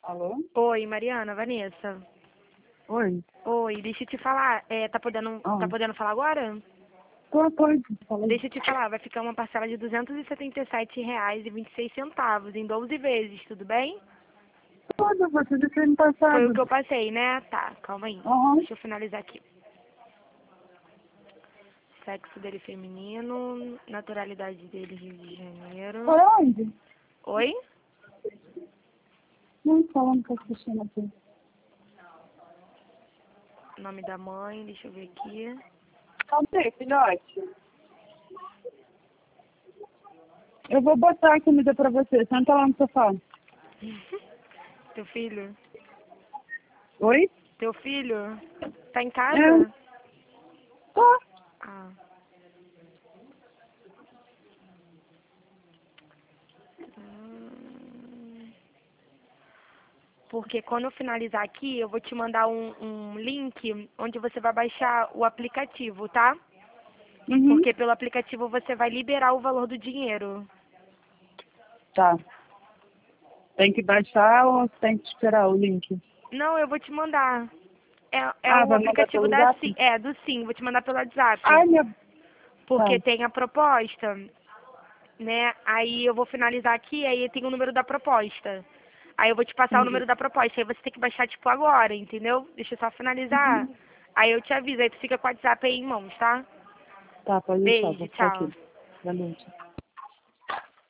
Alô? Oi, Mariana, Vanessa. Oi? Oi, deixa eu te falar. Tá podendo falar agora? Pode, fala aí. Deixa eu te falar, vai ficar uma parcela de R$ 277,26 em 12 vezes, tudo bem? Pode, você disse ano Foi o passado. que eu passei, né? Tá, calma aí. Aham. Deixa eu finalizar aqui. Sexo dele feminino, naturalidade dele Rio de Janeiro. Foi onde? Oi? Não, falando com a Cristina aqui. Nome da mãe, deixa eu ver aqui. Cadê, filhote? Eu vou botar a comida pra você. Senta lá no sofá. Teu filho? Oi? Teu filho? Tá em É. casa? Tô. Ah. Porque quando eu finalizar aqui, eu vou te mandar um link onde você vai baixar o aplicativo, tá? Uhum. Porque pelo aplicativo você vai liberar o valor do dinheiro. Tá. Tem que baixar ou tem que esperar o link? Não, eu vou te mandar. É o Vai mandar aplicativo pelo da zap? Sim. É, do Sim, vou te mandar pelo WhatsApp. Ai, minha... Tá. Porque tem a proposta, né? Aí eu vou finalizar aqui, aí tem o número da proposta. Aí eu vou te passar o Entendi. número da proposta. Aí você tem que baixar, tipo, agora, entendeu? Deixa eu só finalizar. Uhum. Aí eu te aviso, aí tu fica com o WhatsApp aí em mãos, tá? Tá, pode deixar. Vou Beijo, ficar tchau. aqui. Boa noite.